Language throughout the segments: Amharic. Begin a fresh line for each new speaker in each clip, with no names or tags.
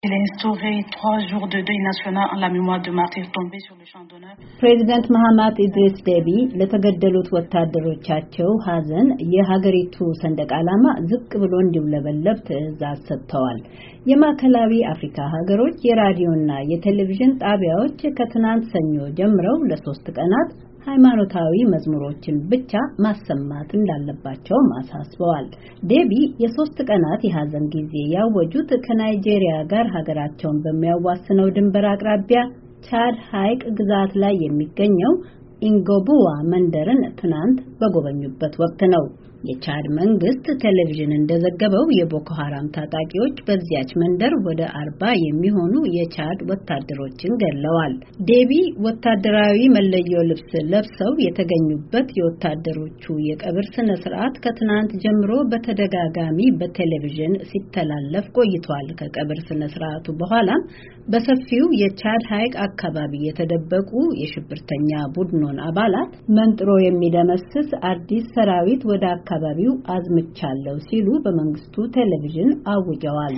Il a instauré 3 jours de deuil national en la mémoire de martyrs tombés sur le champ d'honneur.
ፕሬዚዳንት መሐመድ ኢድሪስ ዴቢ ለተገደሉት ወታደሮቻቸው ሐዘን የሀገሪቱ ሰንደቅ ዓላማ ዝቅ ብሎ እንዲውለበለብ ትዕዛዝ ሰጥተዋል። የማዕከላዊ አፍሪካ ሀገሮች የራዲዮና የቴሌቪዥን ጣቢያዎች ከትናንት ሰኞ ጀምረው ለ3 ቀናት ሃይማኖታዊ መዝሙሮችን ብቻ ማሰማት እንዳለባቸው አሳስበዋል። ዴቢ የ3 ቀናት የሐዘን ጊዜ ያወጁት ከናይጄሪያ ጋር ሀገራቸውን በሚያዋስነው ድንበር አቅራቢያ ቻድ ሐይቅ ግዛት ላይ የሚገኘው ኢንጎቡዋ መንደርን ትናንት በጎበኙበት ወቅት ነው። የቻድ መንግስት ቴሌቪዥን እንደዘገበው የቦኮ ሐራም ታጣቂዎች በዚያች መንደር ወደ 40 የሚሆኑ የቻድ ወታደሮችን ገድለዋል። ዴቢ ወታደራዊ መለዮ ልብስ ለብሰው የተገኙበት የወታደሮቹ የቀብር ስነ ስርዓት ከትናንት ጀምሮ በተደጋጋሚ በቴሌቪዥን ሲተላለፍ ቆይቷል። ከቀብር ስነ ስርዓቱ በኋላ በሰፊው የቻድ ሐይቅ አካባቢ የተደበቁ የሽብርተኛ ቡድኑን አባላት መንጥሮ የሚደመስስ አዲስ ሰራዊት ወደ አካባቢው አዝምቻለሁ ሲሉ በመንግስቱ ቴሌቪዥን አውጀዋል።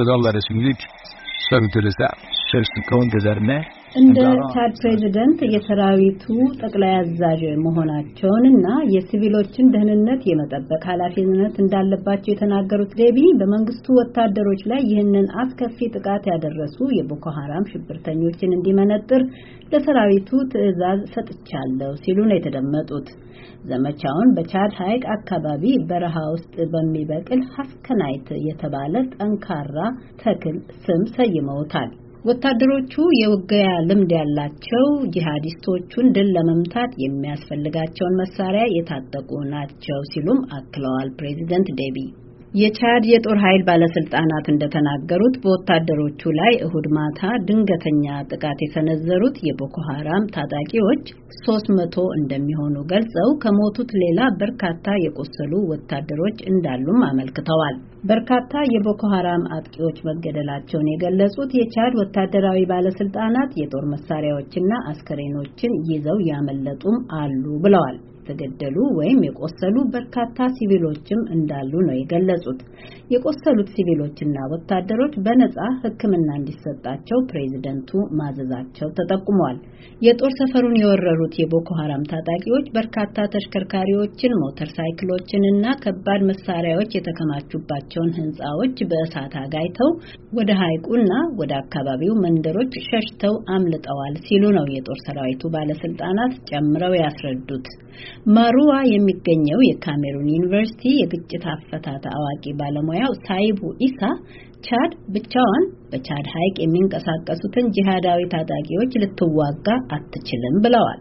እንደ ቻድ ፕሬዝዳንት የሰራዊቱ ጠቅላይ አዛዥ መሆናቸውንና የሲቪሎችን ደህንነት የመጠበቅ ኃላፊነት እንዳለባቸው የተናገሩት ዴቢ በመንግስቱ ወታደሮች ላይ ይህንን አስከፊ ጥቃት ያደረሱ የቦኮ ሐራም ሽብርተኞችን እንዲመነጥር ለሰራዊቱ ትዕዛዝ ሰጥቻለሁ ሲሉ ነው የተደመጡት። ዘመቻውን በቻድ ሐይቅ አካባቢ በረሃ ውስጥ በሚበቅል ሀስከናይት የተባለ ጠንካራ ተክል ስም ሰይመውታል። ወታደሮቹ የውጊያ ልምድ ያላቸው ጂሃዲስቶቹን ድል ለመምታት የሚያስፈልጋቸውን መሳሪያ የታጠቁ ናቸው ሲሉም አክለዋል ፕሬዚደንት ዴቢ። የቻድ የጦር ኃይል ባለስልጣናት እንደተናገሩት በወታደሮቹ ላይ እሁድ ማታ ድንገተኛ ጥቃት የሰነዘሩት የቦኮ ሐራም ታጣቂዎች 300 እንደሚሆኑ ገልጸው ከሞቱት ሌላ በርካታ የቆሰሉ ወታደሮች እንዳሉም አመልክተዋል። በርካታ የቦኮ ሐራም አጥቂዎች መገደላቸውን የገለጹት የቻድ ወታደራዊ ባለስልጣናት የጦር መሳሪያዎችና አስከሬኖችን ይዘው ያመለጡም አሉ ብለዋል። የተገደሉ ወይም የቆሰሉ በርካታ ሲቪሎችም እንዳሉ ነው የገለጹት። የቆሰሉት ሲቪሎችና ወታደሮች በነጻ ሕክምና እንዲሰጣቸው ፕሬዝደንቱ ማዘዛቸው ተጠቁሟል። የጦር ሰፈሩን የወረሩት የቦኮ ሐራም ታጣቂዎች በርካታ ተሽከርካሪዎችን፣ ሞተር ሳይክሎችንና ከባድ መሳሪያዎች የተከማቹባቸውን ህንጻዎች በእሳት አጋይተው ወደ ሐይቁና ወደ አካባቢው መንደሮች ሸሽተው አምልጠዋል ሲሉ ነው የጦር ሰራዊቱ ባለስልጣናት ጨምረው ያስረዱት። ማሩዋ የሚገኘው የካሜሩን ዩኒቨርሲቲ የግጭት አፈታት አዋቂ ባለሙያው ሳይቡ ኢሳ ቻድ ብቻዋን በቻድ ሐይቅ የሚንቀሳቀሱትን ጂሃዳዊ ታጣቂዎች ልትዋጋ አትችልም ብለዋል።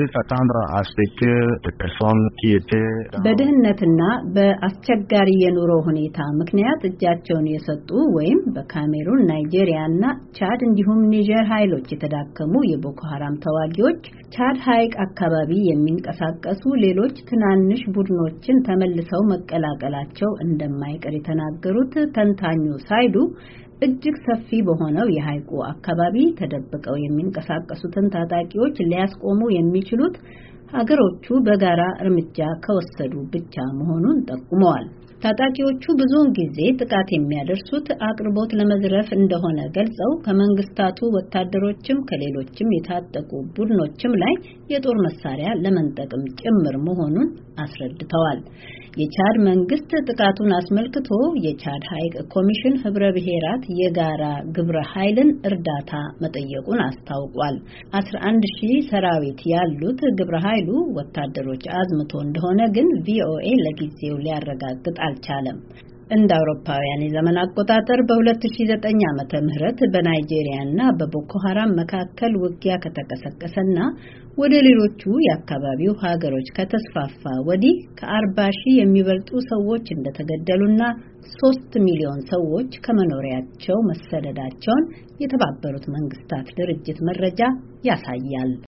በድህነትና በአስቸጋሪ የኑሮ ሁኔታ ምክንያት እጃቸውን የሰጡ ወይም በካሜሩን፣ ናይጄሪያና ቻድ እንዲሁም ኒጀር ኃይሎች የተዳከሙ የቦኮ ሐራም ተዋጊዎች ቻድ ሐይቅ አካባቢ የሚንቀሳቀሱ ሌሎች ትናንሽ ቡድኖችን ተመልሰው መቀላቀላቸው እንደማይቀር የተናገሩት ተንታኙ ሳይዱ እጅግ ሰፊ በሆነው የሐይቁ አካባቢ ተደብቀው የሚንቀሳቀሱትን ታጣቂዎች ሊያስቆሙ የሚችሉት ሀገሮቹ በጋራ እርምጃ ከወሰዱ ብቻ መሆኑን ጠቁመዋል። ታጣቂዎቹ ብዙውን ጊዜ ጥቃት የሚያደርሱት አቅርቦት ለመዝረፍ እንደሆነ ገልጸው ከመንግስታቱ ወታደሮችም ከሌሎችም የታጠቁ ቡድኖችም ላይ የጦር መሳሪያ ለመንጠቅም ጭምር መሆኑን አስረድተዋል። የቻድ መንግስት ጥቃቱን አስመልክቶ የቻድ ሐይቅ ኮሚሽን ህብረ ብሔራት የጋራ ግብረ ኃይልን እርዳታ መጠየቁን አስታውቋል። 11000 ሰራዊት ያሉት ግብረ ኃይሉ ወታደሮች አዝምቶ እንደሆነ ግን ቪኦኤ ለጊዜው ሊያረጋግጥ አልቻለም። እንደ አውሮፓውያን የዘመን አቆጣጠር በ2009 ዓመተ ምህረት በናይጄሪያና በቦኮ ሐራም መካከል ውጊያ ከተቀሰቀሰና ወደ ሌሎቹ የአካባቢው ሀገሮች ከተስፋፋ ወዲህ ከ40,000 የሚበልጡ ሰዎች እንደተገደሉና 3 ሚሊዮን ሰዎች ከመኖሪያቸው መሰደዳቸውን የተባበሩት መንግስታት ድርጅት መረጃ ያሳያል።